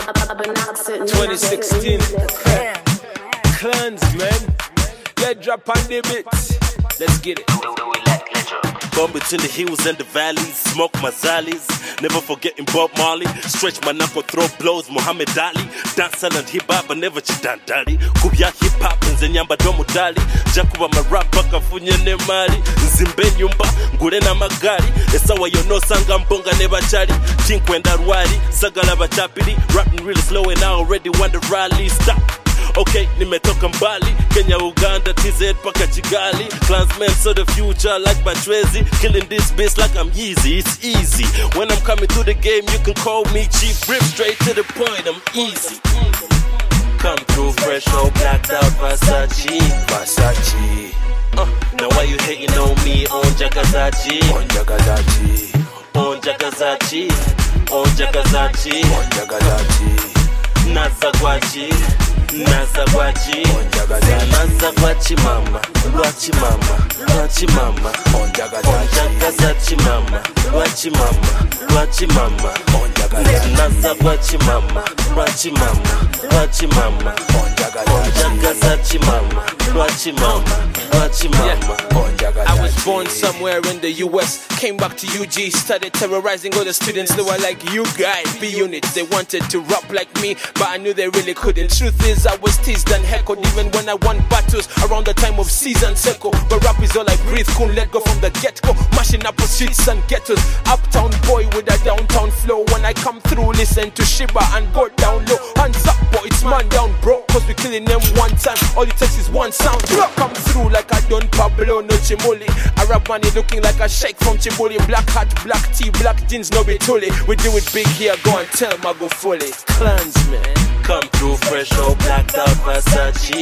2016 Clans, man. Let drop on the beats. Let's get it. Bomb between the hills and the valleys, smoke my zalies. Never forgetting Bob Marley. Stretch my knuckle, throw blows, Muhammad Ali. Dance and hip hop, but never chidandali. Kubya hip hop, nzenyamba domo dali. Jakuba marapa kafunya ne mali. Nzimbe nyumba, ngure na magari. Esawa yono sanga mbonga neba chali. Tinkwenda rwari, sagala bachapiri. Rapping really slow and I already want the rally. Stop. Okay, nimetoka mbali. Kenya, Uganda, TZ, paka Kigali. Clansmen saw the future like Batwezi. Killing this bitch like I'm Yeezy, it's easy. When I'm coming through the game, you can call me Chief. Rip straight to the point, I'm easy. Come through fresh, all blacked out, Versace. Now why you hating on me, on Jagazachi? On Jagazachi. On Jagazachi. On Jagazachi. On Jagazachi. Nazagwachi. Nazagwachi, Nazagwachi mama, Lwachi mama, Lwachi mama, Onjagazachi mama, Lwachi mama, Lwachi mama, Nazagwachi mama, Lwachi mama, Lwachi mama, Onjagazachi mama, Lwachi mama, Lwachi mama. I was born somewhere in the US, came back to UG, started terrorizing all the students. They were like, you guys, be units. They wanted to rap like me, but I knew they really couldn't. Truth is, I was teased and heckled even when I won battles around the time of season circle. But rap is all I breathe, couldn't let go from the get-go. Mashing up the streets and ghettos. Uptown boy with a downtown flow. When I come through, listen to Shiba and go down low. Hands up, boy, it's man down, bro. Cause we killing them one time. All it takes is one sound. Come through like I done Pablo, no Chimoli. I rap money looking like a sheikh from Chibuli. Black hat, black tee, black jeans, no bituli. We do it big here, go and tell Mago fully. Clansman. Come through fresh, all blacked out, Versace.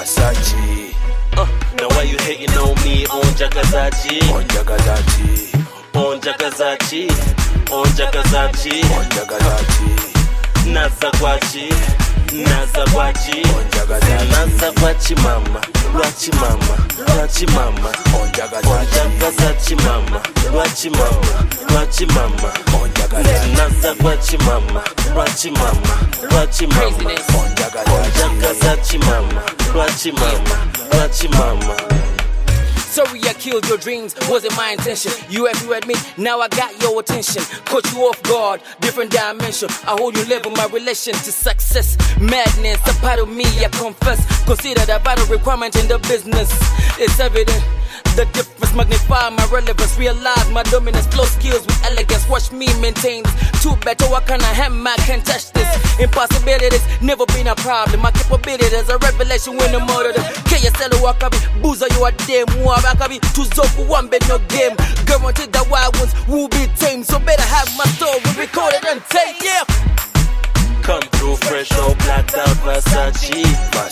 Now why you hating on me, on Jagazachi? On Jagazachi. On Jagazachi. On Jagazachi. On Jagazachi. Nazagwachi. Nazagwachi. On Jagazachi. Nazagwachi mama, Lwachi mama, Lwachi mama. On Jagazachi mama, Lwachi mama, Lwachi mama. On Jagazachi. Nazagwachi mama, Lwachi mama, Lwachi mama. On Jagazachi mama, Lwachi mama, Lwachi mama. Sorry I killed your dreams, wasn't my intention. You have to admit, now I got your attention. Caught you off guard, different dimension. I hold you level my relation to success. Madness, a part of me, I confess. Consider that vital requirement in the business. It's evident, the difference magnify my relevance. Realize my dominance, flow skills with elegance. Watch me maintain this. Too better, what kind of hammer I can't touch this? Impossibilities, never been a problem. My capability is a revelation when I'm out of them. KSL wakabi, boozer you a damn wakabi. Tuzoku one bed no game. Guaranteed that wild ones will be tame. So better have my story recorded and tape, yeah. Come through fresh, all blacked out, Versace.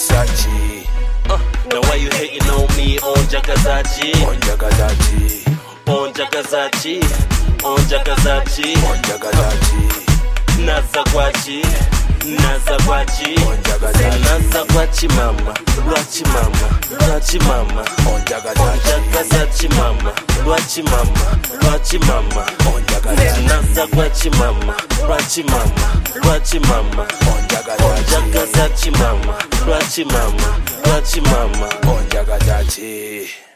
Now why you hating on me, on Jagazachi? On Jagazachi. On Jagazachi. On Jagazachi. On Jagazachi. Nazagwachi. Nazagwachi. On Jagazachi. Nazagwachi mama, Lwachi mama, Lwachi mama. On Jagazachi mama, Lwachi mama, Lwachi mama. On Jagazachi. Nazagwachi mama, Lwachi mama, Lwachi mama. On Jagazachi mama, Lwachi mama, Lwachi mama. On Jagazachi.